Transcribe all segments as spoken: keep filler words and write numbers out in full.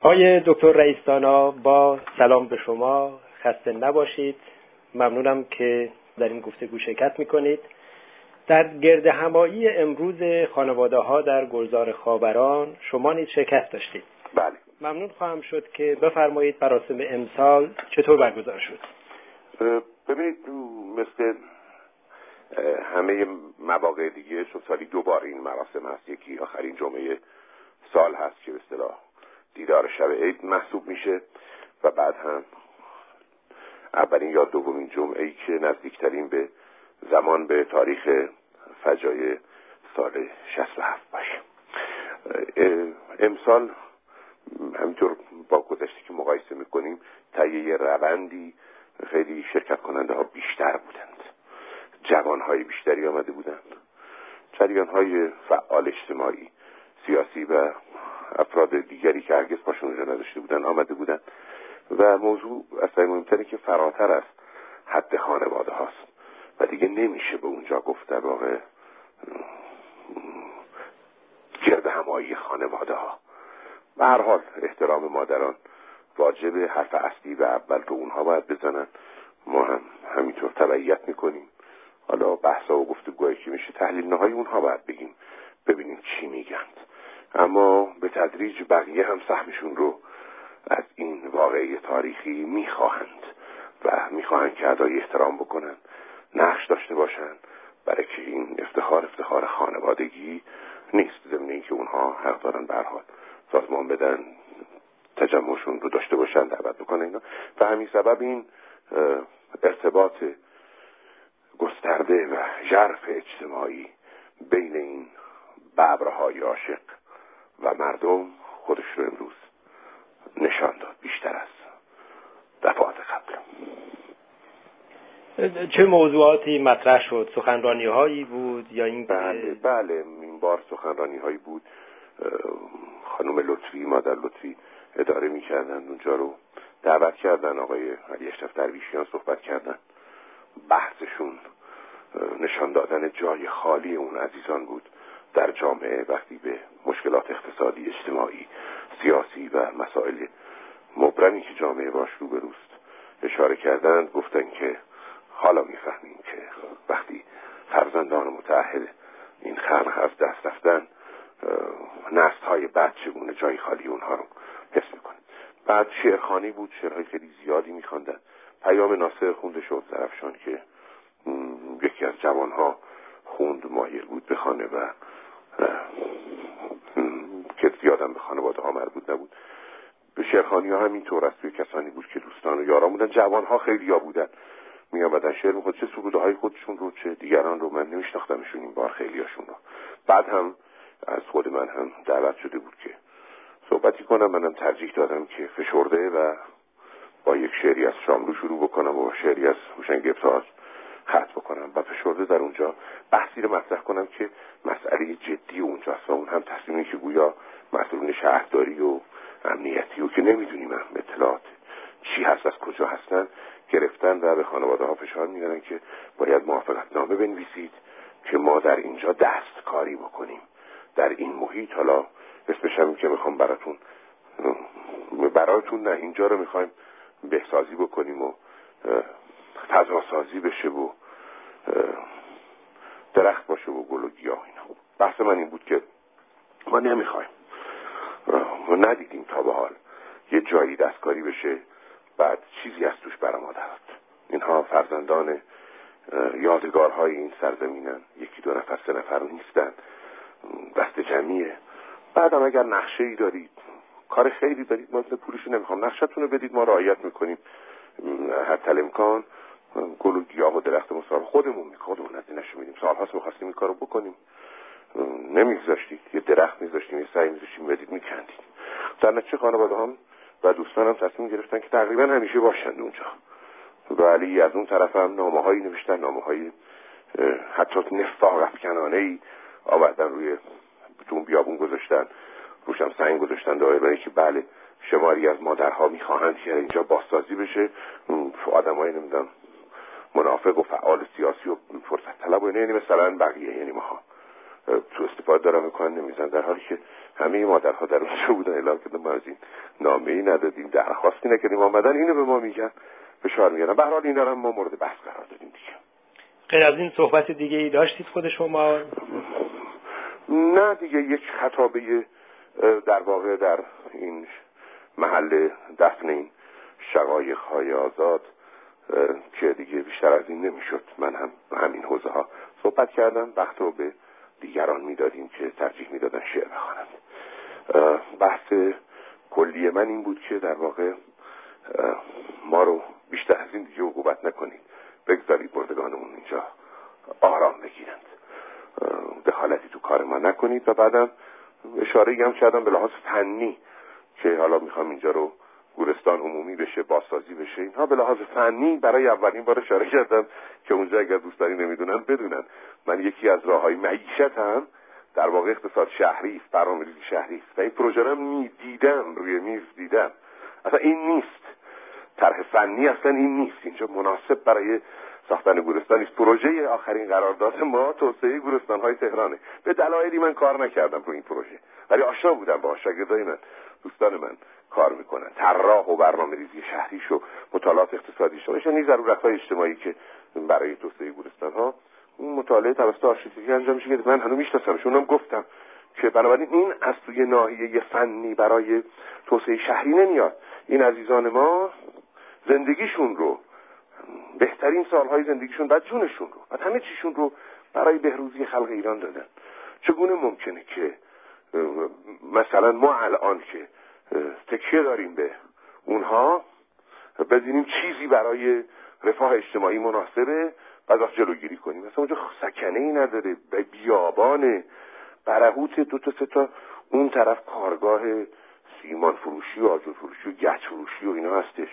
آقای دکتر رئیس‌دانا، با سلام به شما، خسته نباشید. ممنونم که در این گفتگو شرکت میکنید. در گرد همایی امروز خانواده‌ها در گلزار خاوران شما نیز شرکت داشتید. بله. ممنون خواهم شد که بفرمایید مراسم امسال چطور برگزار شد. ببینید، مثل همه مواقع دیگه چون سالی دوبار این مراسم هست، یکی آخرین جمعه سال هست که به اصطلاح دیدار شب عید محسوب میشه و بعد هم اولین یا دومین جمعه‌ای که نزدیکترین به زمان به تاریخ فجایع سال شصت و هفت باشه. امسال همینطور با گذشته که مقایسه میکنیم طی روندی خیلی شرکت کننده ها بیشتر بودند، جوانهای بیشتری آمده بودند، جریانهای فعال اجتماعی سیاسی و افراد دیگری که هرگز پاشون اونجا نداشته بودن آمده بودن و موضوع اصلا مهمتره که فراتر از حد خانواده هاست و دیگه نمیشه به اونجا گفت در واقع گرد همایی خانواده ها. به هر حال احترام مادران واجب، حرف اصلی و اول رو اونها باید بزنن، ما هم همینطور تبعیت میکنیم. حالا بحثا و گفتگوهایی که میشه تحلیل نهایی اونها باید بگیم، ببینیم چی میگند. اما به تدریج بقیه هم سهمشون رو از این واقعه تاریخی میخواهند و میخواهند که ادای احترام بکنن، نقش داشته باشن، برای که این افتخار افتخار خانوادگی نیست، ضمن اینکه اونها حق دارن به هر حال سازمان بدن، تجمعشون رو داشته باشن، دعوت بکنن اینا. و همین سبب این ارتباط گسترده و ژرف اجتماعی بین این ببرهای عاشق و مردم خودش رو امروز نشان داد بیشتر از دفعات قبل. چه موضوعاتی مطرح شد؟ سخنرانی هایی بود یا این؟ بله بله این بار سخنرانی هایی بود. خانم لطفی، مادر لطفی اداره می کردن اونجا رو، دعوت کردن آقای علی اشرف درویشیان صحبت کردن. بحثشون نشان دادن جای خالی اون عزیزان بود در جامعه وقتی به مشکلات اقتصادی، اجتماعی، سیاسی و مسائل مبرمی که جامعه باش روبروست اشاره کردند. گفتن که حالا میفهمیم که وقتی فرزندان متأهل این خلق از دست رفتن، نسل‌های بعد چگونه جای خالی اونها رو حس میکنن. بعد شعرخوانی بود، شعرهای خیلی زیادی میخواندن. پیام ناصر خونده شد درفشان که یکی از جوانها خوند، مایل بود بخوانه و که زیادم به خانواده ها مربوط نبود. به شعرخوانی ها همینطور از توی کسانی بود که دوستان و یاران بودن. جوان ها خیلی ها بودن، می آمدن شعر میخواد، چه سروده های خودشون رو چه دیگران رو. من نمیشناختمشون این بار خیلی هاشون رو. بعد هم از خود من هم دعوت شده بود که صحبتی کنم. منم ترجیح دادم که فشرده و با یک شعری از شاملو شروع بکنم و شعری از هوشنگ گبتاز ختم بکنم و فشرده در اونجا بحثی رو مطرح کنم که مسئله جدی اونجاست و اون هم تصمیمی که گویا مسئولین شهرداری و امنیتی و که نمیدونیم هم اطلاعات چی هست، از کجا هستن، گرفتن و به خانواده ها فشار میارن که باید موافقت نامه بنویسید که ما در اینجا دستکاری بکنیم در این محیط. حالا اسمش هم که میخوام براتون براتون نه اینجا رو میخوایم بهسازی بکنیم و فضا سازی بشه و درخت باشه و گل و گیاه اینا. بحث من این بود که ما نمیخوایم و ندیدیم تا به حال یه جایی دستکاری بشه بعد چیزی از توش برآمده. اینها فرزندان یادگارهای این سرزمینن، یکی دو نفر سه نفر نیستن، دست جمعیه. بعدم اگر نقشه‌ای دارید، کار خیلی دارید، ما پولشو نمیخوام، نقشتون رو بدید، ما رعایت میکنیم حتی الامکان. گل و گیاه و درخت مصاحب خودمون میخوادمون از اینشو میدیم. سالهاست میخواستیم این کارو بکنیم، نمیذاشتید. یه درخت میذاشتیم، یه سعی میذاشتیم بدید میکندید. در نتیجه خانواده هم و دوستانم تصمیم گرفتن که تقریبا همیشه باشند اونجا. ولی از اون طرف هم نامه هایی نوشتن، نامه های حتی نفاق افکنانه‌ای آوردن روی جون بیابون گذاشتن، روشم سنگ گذاشتن داره برای که بله شماری از مادرها میخواهند که اینجا بازسازی بشه. آدمایی نمیدونم منافق و فعال سیاسی و فرصت طلب و اینا، یعنی مثلا بقیه، یعنی ما تو استفاده دارم میکنن نمیزن، در حالی که همه مادرها در اونجا بودن اعلام کردن ما از این نامه‌ای ندادیم، درخواستی نکردیم، آمدن اینو به ما میگن، فشار میارن. به هر حال اینا رو ما مورد بحث قرار دادیم دیگه. غیر از این صحبت دیگه ای داشتید خود شما؟ نه دیگه، یک خطابه در واقع در این محل دفن این شقایق های آزاد که دیگه بیشتر از این نمیشد. من هم همین حوزه ها صحبت کردم، وقت رو به دیگران میدادیم که ترجیح میدادن شعر بخوانند. بحث کلی من این بود که در واقع ما رو بیشتر از این دیگه عقوبت نکنید، بگذارید بردگانمون اینجا آرام بگیرند، دخالتی تو کار ما نکنید. و بعدم اشاره هم کردم به لحاظ فنی که حالا میخوام اینجا رو گورستان عمومی بشه، بازسازی بشه، اینها به لحاظ فنی برای اولین بار اشاره کردم که اونجا اگر دوستانی نمیدونن بدونن من یکی از راههای معیشتم در واقع اقتصاد شهری است، برنامه‌ریزی شهری است و این پروژه رو میدیدم، روی میز دیدم. اصلا این نیست طرح فنی، اصلا این نیست، اینجا مناسب برای ساختن گورستان نیست. پروژه آخرین قرارداد ما توسعه گورستان‌های تهرانه. به دلایلی من کار نکردم روی این پروژه، ولی آشنا بودم با شاگردای من، دوستان من کار میکنن، طراح و برنامه‌ریزی شهریش و مطالعات اقتصادیش و این ضرورت‌های اجتماعی که برای توسعه گورستان‌ها اون مطالعه توسط آرشیتکتوری انجام میشه که من هنوز میشناسمشون، هم گفتم که بنابراین این از توی ناحیه فنی برای توسعه شهری نمیاد. این عزیزان ما زندگیشون رو، بهترین سالهای زندگیشون و جونشون رو و همه چیشون رو برای بهروزی خلق ایران دادن. چگونه ممکنه که مثلا ما الان که تکیه داریم به اونها بدونیم چیزی برای رفاه اجتماعی مناسبه و ازش جلوگیری کنیم؟ مثلا اونجا سکنه ای نداره، به بیابانه، برهوت دو تا سه تا اون طرف کارگاه سیمان فروشی و آجر فروشی و گچ فروشی و اینا هستش.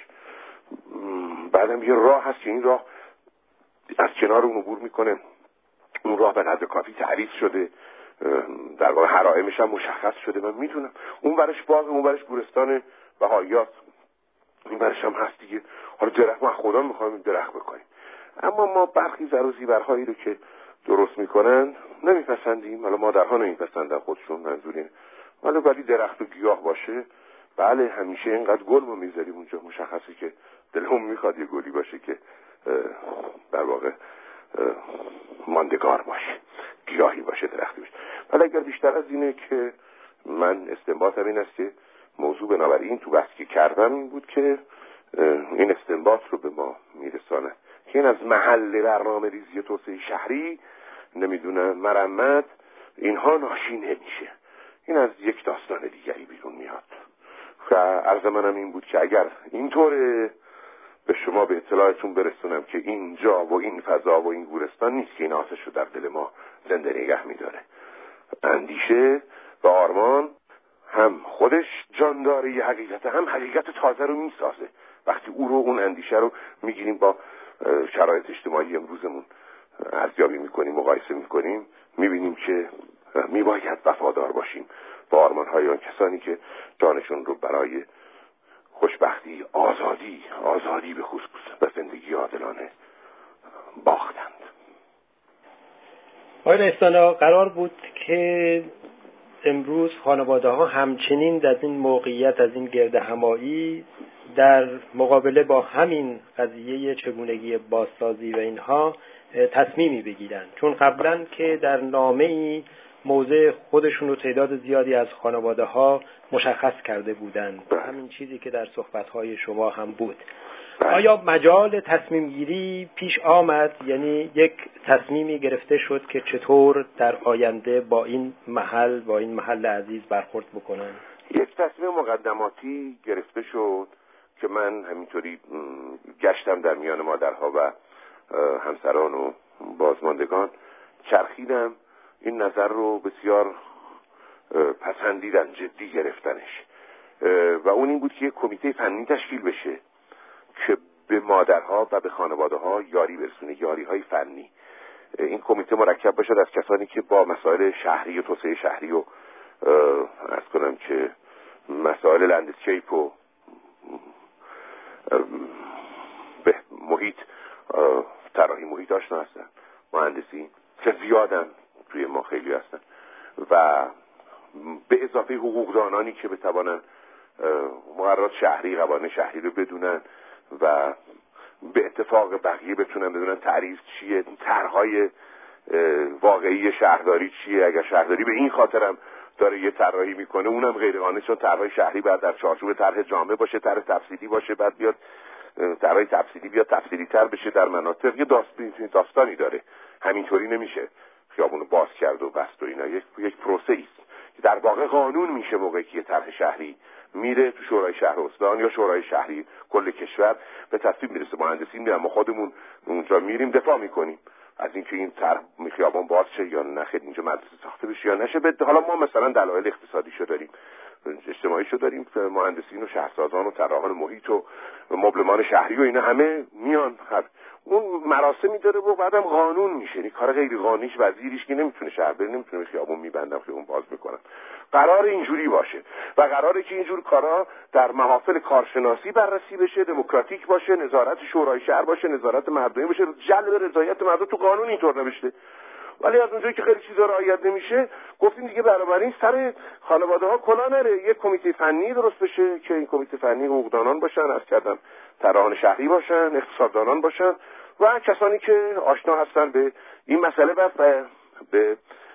بعدم یه راه هست که این راه از کنار اون عبور میکنه، اون راه به نظر کافی تعریف شده، در واقع حرائمش هم مشخص شده، من میتونم اون برش باغ، اون برش گورستان بهاییات، این برش هم هست دیگه. حالا درخت ما خدا میخوایم درخت بکنیم، اما ما برخی زر و زیورهایی رو که درست میکنن نمیپسندیم. حالا مادرها نمیپسندن خودشون، منظورین ولی ولی درخت و گیاه باشه، بله همیشه اینقدر گل ما میذاریم اونجا، مشخصه که دلمون میخواد یه گلی باشه که در واقع ماندگار باشه، گیاهی باشه، درختی باشه. ولی اگر بیشتر از اینه که من استنباطم این است که موضوع بنابراین تو بحثی که کردم این بود که این استنباط رو به ما میرسانه که این از محل برنامه ریزی توسعه شهری، نمیدونم مرمت، اینها ناشی نمیشه. این از یک داستان دیگری بیرون میاد. و عرض منم این بود که اگر اینطوره به شما به اطلاعتون برسونم که اینجا و این فضا و این گورستان نیست که این آتش رو در دل ما زنده نگه میداره. اندیشه و آرمان هم خودش جانداره یه حقیقت، هم حقیقت تازه رو میسازه. وقتی او رو، اون اندیشه رو میگیریم با شرایط اجتماعی امروزمون ارزیابی میکنیم، مقایسه میکنیم، میبینیم که میباید وفادار باشیم با آرمان‌های آن کسانی که جانشون رو برای خوشبختی، آزادی، آزادی به خصوص و زندگی عادلانه باختند. آقای رئیس‌جمهور، قرار بود که امروز خانواده ها همچنین در این موقعیت، از این گردهمایی در مقابله با همین قضیه چگونگی بازسازی و اینها تصمیمی بگیرن، چون قبلا که در نامه‌ای موضع خودشون رو تعداد زیادی از خانواده ها مشخص کرده بودند، همین چیزی که در صحبت‌های شما هم بود. آیا مجال تصمیم گیری پیش آمد؟ یعنی یک تصمیمی گرفته شد که چطور در آینده با این محل با این محل عزیز برخورد بکنن؟ یک تصمیم مقدماتی گرفته شد که من همینطوری گشتم در میان مادرها و همسران و بازماندگان، چرخیدم، این نظر رو بسیار پسندیدن، جدی گرفتنش و اون این بود که یک کمیته فنی تشکیل بشه که به مادرها و به خانواده ها یاری برسونه، یاری های فنی. این کمیته مرکب باشد از کسانی که با مسائل شهری و توسعه شهری و عرض کنم که مسائل لندسکیپ و به محیط، طراحی محیط آشنا هستن، مهندسی که زیادن، توی ما خیلی هستن و به اضافه حقوقدانانی که بتوانن مقررات شهری، قوانین شهری رو بدونن و به اتفاق بقیه بتونن بدونن تعریف چیه، طرح‌های واقعی شهرداری چیه. اگر شهرداری به این خاطرم داره یه طراحی میکنه اونم غیر قانونی، چون طرح‌های شهری باید در چارچوب طرح جامع باشه، طرح تفصیلی باشه، بعد بیاد طرح تفصیلی بیاد تفصیلی تر بشه در مناطق. یه داستانی داره، همینطوری نمیشه خیابونو باز کرد و بست و اینا. یک یک پروسه است که در واقع قانون میشه موقعی که طرح شهری میره تو شورای شهر استان یا شورای شهری کل کشور به تصویب میرسه. مهندسین میرن، ما خودمون اونجا میریم دفاع میکنیم از اینکه این طرح خیابان باز شه یا نخیر، اینجا مدرسه ساخته بشه یا نشه. حالا ما مثلا دلایل اقتصادیشو داریم، اجتماعیشو داریم، مهندسین و شهرسازان و طراحان محیط و مبلمان شهری و اینا همه میان، هر اون مراسمی داره و بعدم قانون میشه. این کار غیر قانونیش وزیریش که نمیتونه شهر بره، نمیتونه خیابون میبندم خیابون باز میکنم. قرار اینجوری باشه و قراره که اینجور کارا در محافل کارشناسی بررسی بشه، دموکراتیک باشه، نظارت شورای شهر باشه، نظارت مردمی باشه، جلب رضایت مردم. تو قانون اینطور نوشته. ولی از اونجایی که خیلی چیزا رعایت نمیشه گفتیم دیگه بنابراین سر خانواده ها کلا نره، یک کمیته فنی درست بشه که این کمیته فنی حقوقدانان باشن، از کردم طراحان شهری باشن، اقتصاددانان باشن و کسانی که آشنا هستن به این مسئله و به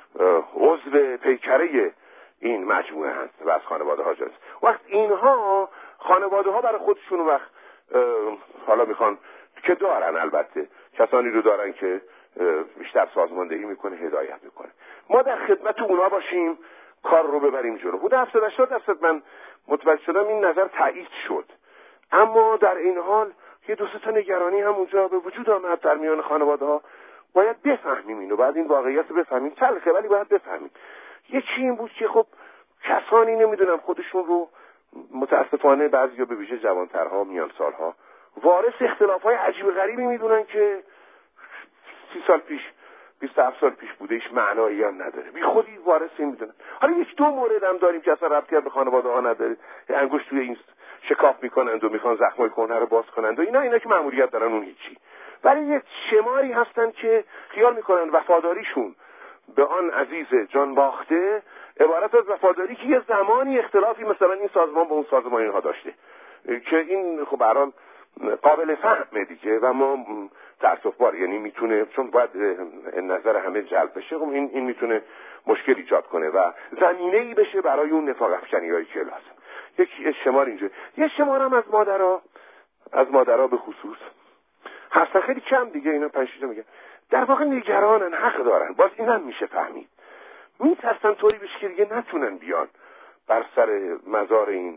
عضو پیکره این مجموعه هست و از خانواده ها جاست. وقت اینها خانواده ها برای خودشون وقت حالا میخوان که دارن، البته کسانی رو دارن که بیشتر سازماندهی میکنه، هدایت میکنه. ما در خدمت اونا باشیم، کار رو ببریم جلو. حدود هفتاد هشتاد درصد من متوجه شدم این نظر تایید شد، اما در این حال یه دو سه تا نگرانی هم اونجا به وجود آمد در میان خانواده ها. باید بفهمیم اینو، بعد این واقعیت رو بفهمیم، تلخه ولی باید بفهمیم. یکی این بود که خب کسانی نمیدونم خودشون رو متاسفانه بعضیا به ویژه جوانترها میان سالها وارث اختلافات عجیب غریبی میدونن که سی سال پیش بیست و هفت سال پیش بوده، هیچ معنایی هم نداره، بی خودی وارثی میدونن. حالا یک دو مورد هم داریم که اصلا ربطی به خانواده ها نداره، انگشت توی این شکاف میکنند و میخوان زخمای کهنه رو باز کنند و اینا اینا که مأموریت دارن اون هیچی. ولی یک شماری هستن که خیال میکنن وفاداریشون به آن عزیز جان باخته عبارت از وفاداری که یه زمانی اختلافی مثلا این سازمان با اون سازمان اینها داشته، که این خب برام قابل فهمه دیگه و ما تأسف بار، یعنی میتونه، چون باید نظر همه جلب بشه، خب این این میتونه مشکل ایجاد کنه و زمینه‌ای بشه برای اون نفاق افکنی‌هایی که لازم. یک شمار اینجا، یه شمار هم از مادرها از مادرها به خصوص هستن، خیلی کم دیگه، اینا پنج شش میگن، در واقع نگرانن، حق دارن، باز اینم میشه فهمید، میترسن طوری بشه که دیگه نتونن بیان بر سر مزار این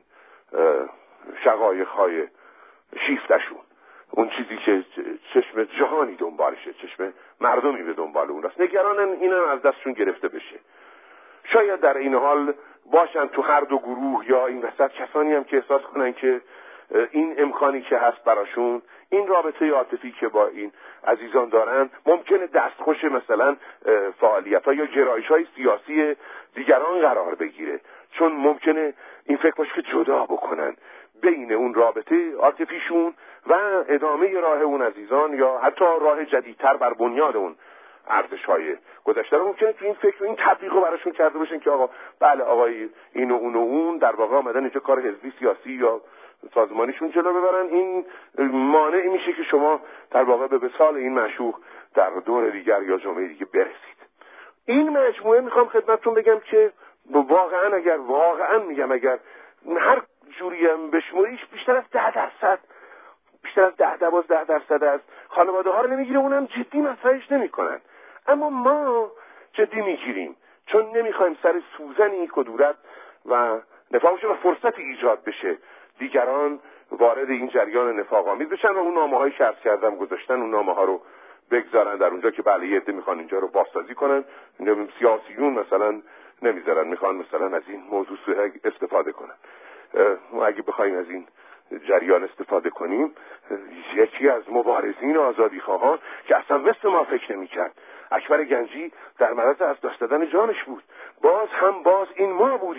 شقایق‌های شیفتشون، اون چیزی که چشم جهانی دنبالشه، چشم مردمی به دنبال اون است. نگرانن اینم از دستشون گرفته بشه. شاید در این حال باشن تو هر دو گروه یا این وسط کسانی هم که احساس کنن که این امکانی که هست براشون، این رابطه عاطفی که با این عزیزان دارن ممکنه دستخوش مثلا فعالیت‌ها یا گرایش‌های سیاسی دیگران قرار بگیره، چون ممکنه این فکر باشه که جدا بکنن بین اون رابطه عاطفیشون و ادامه راه اون عزیزان یا حتی راه جدیدتر بر بنیاد اون ارزش‌های گذشته رو. ممکنه تو این فکر و این تبلیغ رو براشون کرده باشن که آقا بله آقای این و اون و اون در واقع آمدن اینجا کار حزبی سیاسی یا سازمانیشون جلو ببرن. این مانع میشه که شما در واقع به وصال این معشوق در دور دیگر یا جامعه دیگه برسید. این مجموعه میخوام خدمتتون بگم که واقعا اگر واقعا میگم اگر هر جوری هم بشموریش بیشتر از ده درصد بیشتر از ده دوازده درصد از خانواده ها رو نمیگیره، اونم جدی مطرحش نمیکنن، اما ما جدی میگیریم، چون نمیخوایم سر سوزنی کدورت و نفاق بشه و فرصتی ایجاد بشه دیگران وارد این جریان نفاق آمیز بشن و اون نامه‌های که عرض کردم گذاشتن اون نامه‌ها رو بگذارن در اونجا که بله یه عده میخوان اینجا رو بازسازی کنن، سیاسیون مثلا نمیذارن، میخوان مثلا از این موضوع استفاده کنن. ما اگه بخوایم از این جریان استفاده کنیم، یکی از مبارزین آزادی خواهان که اصلا مثل ما فکر نمی‌کرد، اکبر گنجی در معرض از دست دادن جانش بود، باز هم باز این ما بودیم،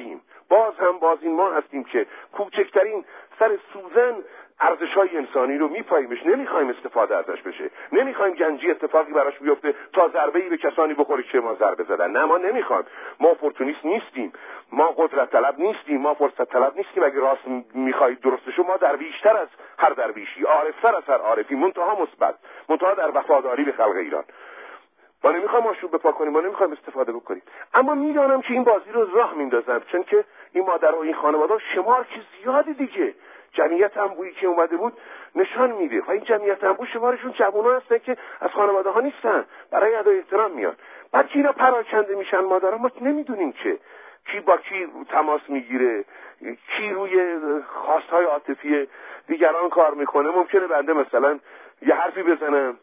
باز هم باز این ما هستیم که کوچکترین سر سوزن ارزش‌های انسانی رو میپاییمش، نمیخوایم استفاده ازش بشه، نمیخوایم گنجی اتفاقی براش بیفته تا ضربه‌ای به کسانی بخوره که ما ضربه زدن. نه، ما نمیخوایم. ما اپورتونیست نیستیم، ما قدرت طلب نیستیم، ما فرصت طلب نیستیم. اگه راست میخواید درستشو، ما درویشتر از هر درویشی، عارفتر از هر عارفی، منتها مثبت، منتها در وفاداری به خلق ایران. ما نمیخوایم آشوب بپا کنیم، ما نمیخوایم استفاده بکنیم، اما میدانم که این بازی رو راه میندازن، چون که این مادر و این خانواده شمار که زیادی دیگه. جمعیت انبویی که اومده بود نشان میده و این جمعیت انبو شمارشون جوونا هستن که از خانواده ها نیستن، برای ادای احترام میان. بعد که اینا پراکنده میشن مادرها، ما نمیدونیم که کی با کی تماس میگیره، کی روی خواستهای عاطفی دیگران کار میکنه. ممکنه بنده مثلا یه حرفی بزنم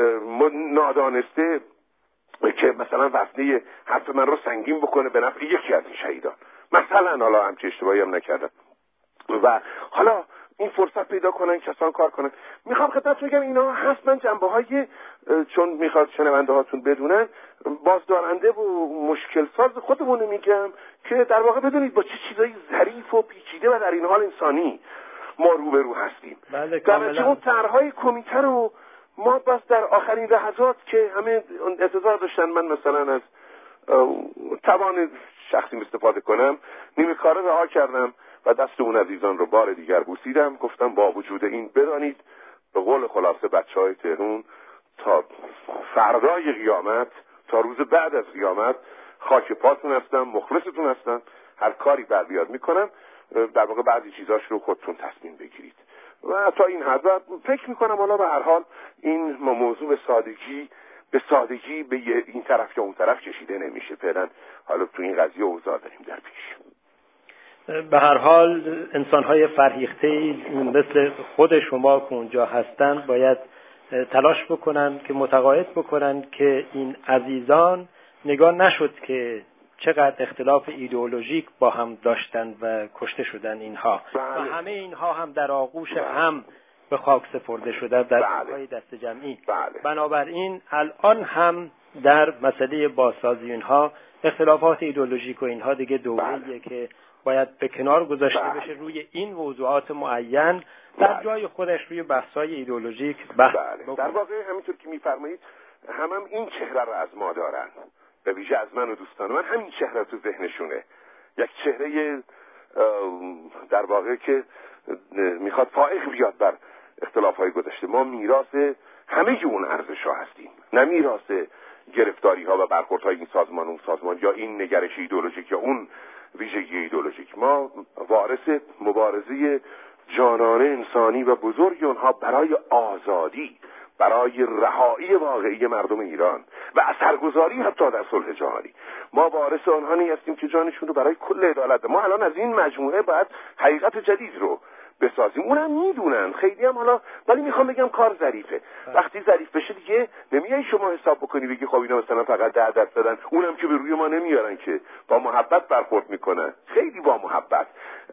نادانسته که مثلا وزنه حرف من رو سنگین بکنه به نفع یکی از این شهیدان، مثلا حالا همچه اشتباهی هم نکردم و حالا این فرصت پیدا کنن کسان کار کنن. میخوام خدمتتون بگم اینا هست. من جنبه های چون میخواد شنونده هاتون بدونن بازدارنده و مشکل ساز خودمون میگم که در واقع بدونید با چه چیزایی ظریف و پیچیده و در این حال انسانی ما روبرو هستیم. بله در اون طرحهای کمیته رو ما بس در آخرین لحظات که همه انتظار داشتن من مثلا از توان شخصی استفاده کنم، نیمه کاره رها کردم و دست اون عزیزان رو بار دیگر بوسیدم. گفتم با وجود این بدانید به قول خلاصه بچهای تهران تا فردای قیامت، تا روز بعد از قیامت خاک پاتون هستم، مخلصتون هستم، هر کاری بر بیاد میکنم. در واقع بعضی چیزاش رو خودتون تصمیم بگیرید و تا این حد فکر میکنم حالا به هر حال این موضوع به سادگی به سادگی به این طرف یا اون طرف کشیده نمیشه. فعلا حالا تو این قضیه اوضاع داریم در پیش. به هر حال انسان‌های فرهیخته مثل خود شما که اونجا هستن باید تلاش بکنن که متقاعد بکنن که این عزیزان نگاه نشد که چقدر اختلاف ایدئولوژیک با هم داشتن و کشته شدن اینها بله. و همه اینها هم در آغوش بله. هم به خاک سپرده شدن در جنگ‌های دست جمعی. بله. بنابراین الان هم در مسئله بازسازی اینها اختلافات ایدئولوژیک و اینها دیگه دوره‌ایه بله. که باید به کنار گذاشته بله. بشه. روی این موضوعات معین در بله. جای خودش روی بحث‌های ایدئولوژیک بحث بله. در واقع همینطور که می‌فرمایید هم, هم این چهره رو از ما دارن، به ویژه از من و دوستان من همین چهره تو ذهنشونه، یک چهره در واقع که میخواد فائق بیاد بر اختلاف‌های گذشته. ما میراث همه اون ارزش‌ها هستیم، نه میراث گرفتاری‌ها و برخوردهای این سازمان اون سازمان یا این نگرش ایدئولوژیک یا اون ویژگی ایدئولوژیک. ما وارث مبارزه جانانه انسانی و بزرگ اونها برای آزادی، برای رهایی واقعی مردم ایران و اثرگذاری حتی در صلح جهانی. ما وارث آنهایی هستیم که جانشون رو برای کل عدالت. ما الان از این مجموعه باید حقیقت جدید رو بسازیم. اونم میدونن خیلی هم حالا، ولی میخوام بگم کار ظریفه. وقتی ظریف بشه دیگه نمیای شما حساب بکنی بگی خب اینا مثلا فقط ده درصد دادن، اونم که به روی ما نمیارن که، با محبت برخورد میکنن، خیلی با محبت،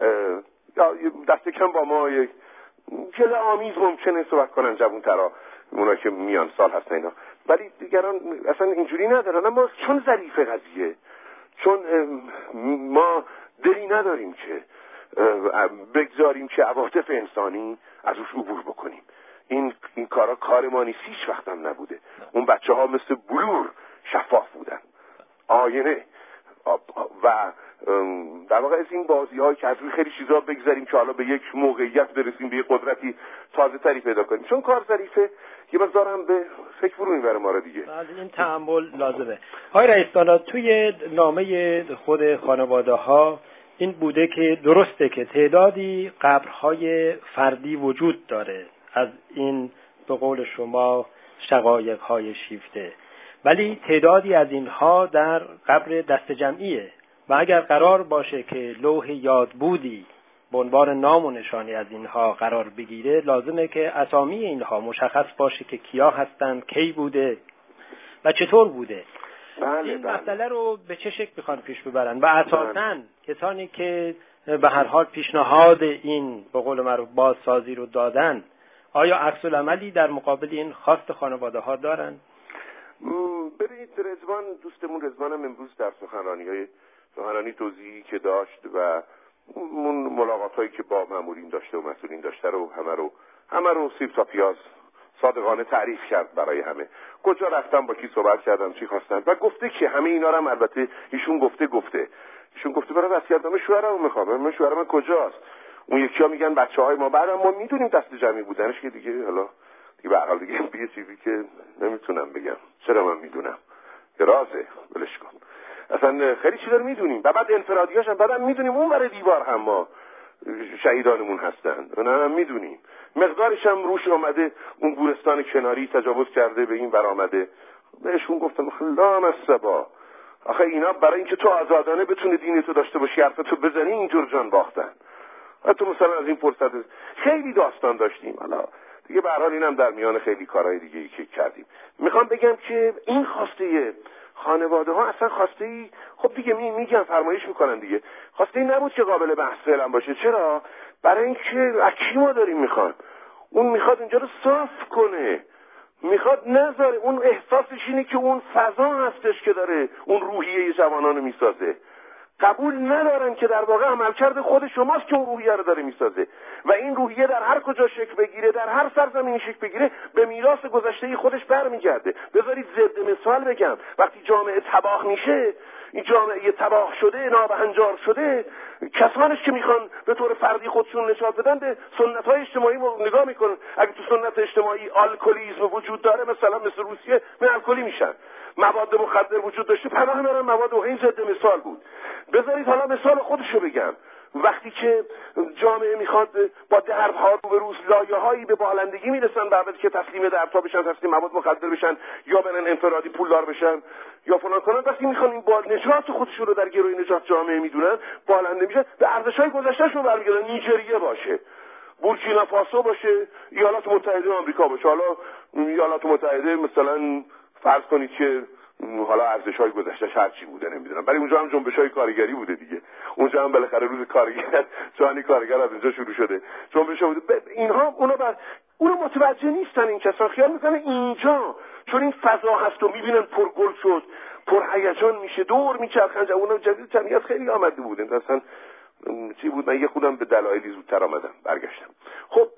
دست کم با ما یک گله آمیز ممکنه صحبت کنن جوان‌ترا، اونا که میان سال هستن اینا، ولی دیگران اصلا اینجوری ندارن. اما چون ظریفه قضیه، چون ما دلی نداریم که بگذاریم که عواطف انسانی از روش عبور بکنیم. این این کارا کار ما نیست، هیچ وقت هم نبوده. اون بچه ها مثل بلور شفاف بودن، آینه، و در واقع از این بازی هایی که از روی خیلی چیزا بگذاریم که حالا به یک موقعیت برسیم، به یک قدرتی تازه تری پیدا کنیم. چون کار ظریفه یه مقدار هم به فکر فرو میبره ما رو دیگه. از این تحمل لازمه. آقای رئیس دانا، توی نامه خود خانواده ها این بوده که درسته که تعدادی قبرهای فردی وجود داره از این به قول شما شقایق‌های شیفته، ولی تعدادی از اینها در قبر دست جمعیه و اگر قرار باشه که لوح یادبودی به عنوان نام و نشانی از اینها قرار بگیره، لازمه که اسامی اینها مشخص باشه که کیا هستن، کی بوده و چطور بوده. بله این بله. مسئله رو به چه شکل میخوان پیش ببرن و اساساً کسانی که به هر حال پیشنهاد این به قول معروف بازسازی رو دادن، آیا عکس العملی در مقابل این خواست خانواده ها دارن؟ ببینید رضوان، دوستمون رضوانم امروز در سخنرانی‌های سخنرانی توضیحی که داشت و اون ملاقات هایی که با مامورین داشته و مسئولین داشته رو همه رو همه رو سیب تا پیاز صادقانه تعریف کرد برای همه. کجا رفتم، با کی صحبت کردم، چی خواستم و گفته که همه اینا رو هم البته ایشون گفته گفته ایشون گفته برای وصیت‌نامه شوهرم میخوام. من شوهر من کجاست؟ اون یکی‌ها میگن بچه‌های ما، بعدم ما میدونیم دست جمعی بودنش که دیگه حالا دیگه به هر حال دیگه یه چیزی که نمیتونم بگم. چرا من میدونم؟ که رازه، ولش کن. اصلا خیلی چیزا رو میدونیم و بعد انفرادیاش هم بعدم میدونیم اون برای دیوار هم ما شهیدانمون هستن. اونا هم میدونیم. مقدارش هم روش اومده اون گورستان کناری تجاوز کرده به این برآمده. بهشون گفتم لا مصبا، آخه اینا برای اینکه تو آزادانه بتونه دینتو داشته باشی حرفتو بزنی اینجور جان باختن. تو مثلا از این فرصت خیلی داستان داشتیم. حالا دیگه به هر حال اینم در میان خیلی کارهای دیگه ای که کردیم. میخوام بگم که این خواسته خانواده ها اصلا خواسته ای، خب دیگه می میگن فرمایش میکنن دیگه، خواسته ای نبود که قابل بحث فعلا باشه. چرا؟ برای اینکه اکی ما داریم میخوان، اون میخواد اینجا رو صاف کنه، میخواد نذاره. اون احساسش اینه که اون فضا هستش که داره اون روحیه جوانانو میسازه. قبول ندارن که در واقع عملکرد خود شماست که اون روحیه رو داره میسازه و این روحیه در هر کجا شکل بگیره، در هر سرزمینی شکل بگیره، به میراث گذشته خودش برمیگرده. بذارید ضد مثال بگم، وقتی جامعه تباه میشه، این جامعه تباه شده، نابهنجار شده، کسانش که میخوان به طور فردی خودشون نجات بدن به سنت‌های اجتماعی نگاه میکنن. اگه تو سنت اجتماعی الکلیسم وجود داره، مثلا مثل روسیه، من الکلی میشن. مواد مخدر وجود داشته، پناه میبرن مواد. و این ضد مثال بود. بذارید حالا مثال خودشو بگم. وقتی که جامعه میخواد با درب‌ها رو به روز لایه‌هایی به بالندگی میرسن، بعد که تسلیم درب‌ها بشن، تسلیم مواد مخدر بشن، یا برن انفرادی پولدار بشن یا فلان کنن، وقتی میخوان این بال نجات خودشون رو در گروه نجات جامعه میدونن، بالنده میشن، به ارزش‌های گذشته‌شون برمیگردن. نیجریه باشه، بورکینافاسو باشه، ایالات متحده آمریکا باشه. حالا ایالات متحده مثلا فرض کنید که حالا ارزش‌های گذشته‌اش هر چی بوده نمیدونم، ولی اونجا هم جنبش‌های کارگری بوده دیگه. اونجا هم بالاخره روز کارگر، جهانی کارگر از اونجا شروع شده. جنبش بوده. اینها اونا بر اونو متوجه نیستن. این کسا خیال میکنن اینجا چون این فضا هست و میبینن پرگل شد، پر هیجان میشه، دور میچرخن. اونم جدید جمعیت خیلی آمده بودن. اصلا چی بود، من یه خودم به دلایلی زودتر آمدم برگشتم. خب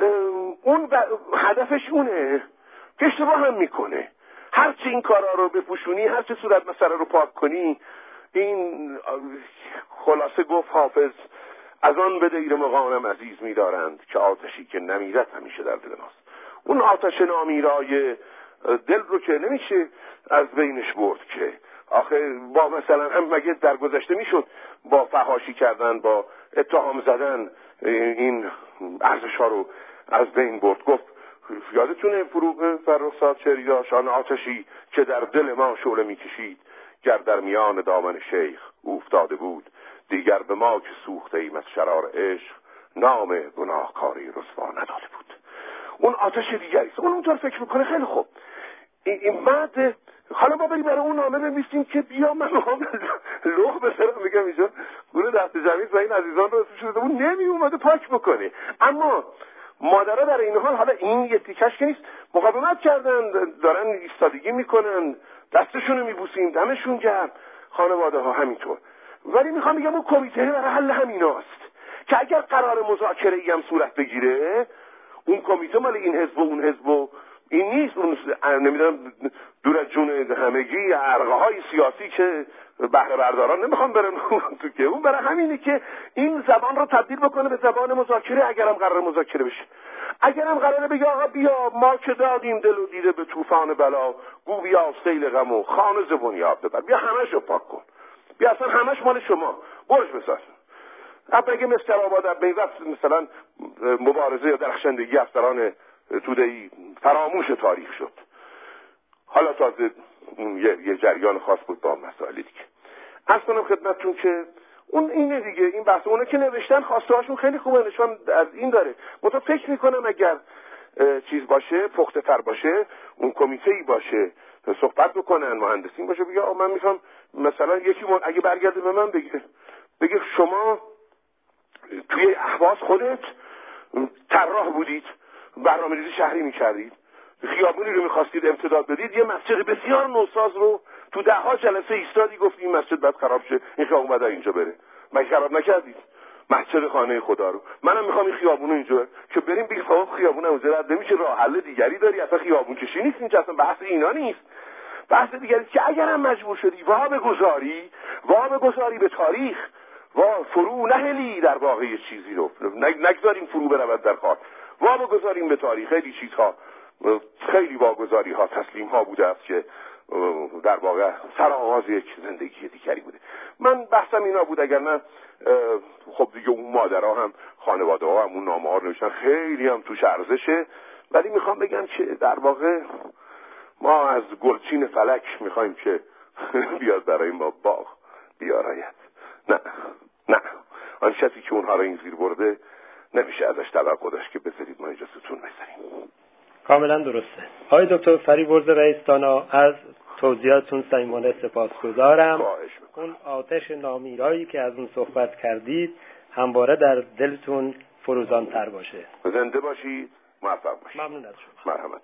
اون ب... هدفش اونه که اشتباه هم میکنه. هرچی این کارا رو بپوشونی، هرچی صورت مسئله رو پاک کنی، این خلاصه گفت حافظ از آن به دیر مغانم عزیز می‌دارند که آتشی که نمیرد همیشه در دل ماست. اون آتش نامیرای دل رو که نمیشه از بینش برد که آخه با مثلا هم مگه در گذشته میشد با فحاشی کردن، با اتهام زدن این ارزش ها رو از بین برد. گفت یادتونه فروغ فرخزاد شعری داشت، آن آتشی که در دل ما شعله میکشید گر در میان دامن شیخ افتاده بود، دیگر به ما که سوخته ایم از شرار عشق نام گناهکاری رسوا نداده بود. اون آتش دیگریست. اون اونطور فکر میکنه خیلی خوب. این بعد حالا ما بریم برای اون نامه بنویسیم که بیا من هم لوح بسرم بگم اینجا گونه دست جمعیت و این عزیزان رو شده بود، نمی اومده پاک بکنه. اما مادرها در این حال، حالا این یه تیکش که نیست، مقاومت کردن، دارن ایستادگی میکنن، دستشونو میبوسیم، دمشون گرم، خانواده ها همینطور. ولی میخوام بگم اون کمیته برای حل همیناست که اگر قرار مذاکره ای هم صورت بگیره، اون کمیته مال این حزب و اون حزب و این نیست. اون نمیدونم دور از جون همگی عرقه های سیاسی که بهره برداران نمیخوام برن تو که اون برای همینه که این زبان رو تبدیل بکنه به زبان مذاکره. اگرم قرار مذاکره بشه، اگرم قراره بگه آقا بیا ما که دادیم دل و دیده به طوفان بلا، گو بیا سیل غم و خانه ز بنیاد ببر، بیا همشو پاک کن، بیا اصلا همش مال شما، برش بساز. اب اگه مثل آباد به وقت مثلا مبارزه یا درخشندگی افسران توده‌ای فراموش تاریخ شد، حالا تازه یه, یه جریان خاص بود با مسائل دیگه. عرض کنم خدمتتون که اون اینه دیگه، این بحث اونا که نوشتن خواسته هاشون خیلی خوبه، نشان از این داره. منتها فکر میکنم اگر چیز باشه، پخته تر باشه، اون کمیته‌ای باشه، صحبت بکنن، مهندسین باشه، بگه آقا من میخوام مثلا یکی من اگه برگرده به من بگه بگه شما توی اهواز خودت طراح بودید، برنامه‌ریزی شهری میکردید، خیابونی رو میخواستید امتداد بدید، یه مسجد بسیار نوساز رو تو ده ها جلسه ایستادی گفتی این مسجد باید خراب شه، این خیابون باید اینجا بره. مگه خراب نکردید مسجد خانه خدا رو؟ منم میخوام این خیابون اینجا که بریم بگیم خب خیابون اونجا رد نمیشه، راه حل دیگری داری؟ اصلا خیابون کشی نیست اینجا، اصلا بحث اینا نیست. بحث دیگری که اگرم مجبور شدی وا بگذاری، وا بگذاری به تاریخ، وا فرو نهلی در واقع چیزی رو، نگذاریم فرو برود در خاک، وا بگذاریم به تاریخ. خیلی چیزها، خیلی واگذاری ها، تسلیم ها بوده است که در واقع سرآغاز یک زندگی دیگری بوده. من بحثم اینا بود. اگر نه خب دیگه اون مادرها هم خانواده ها هم اون نامه ها رو نوشتن، خیلی هم توش ارزشه. ولی میخوام بگم که در واقع ما از گلچین فلک میخوایم که بیاد برای ما باغ بیاراید. نه نه، آن کسی که اونها رو این زیر برده نمیشه ازش توقع داشت که بذارید ما اینجا ستون بذاریم. کاملا درسته. آقای دکتر فریبرز رئیس دانا، از توضیحاتتون صمیمانه سپاسگزارم. اون آتش نامیرایی که از اون صحبت کردید همواره در دلتون فروزان‌تر باشه. زنده باشید، موفق باشید. ممنون از شما. مرحمت.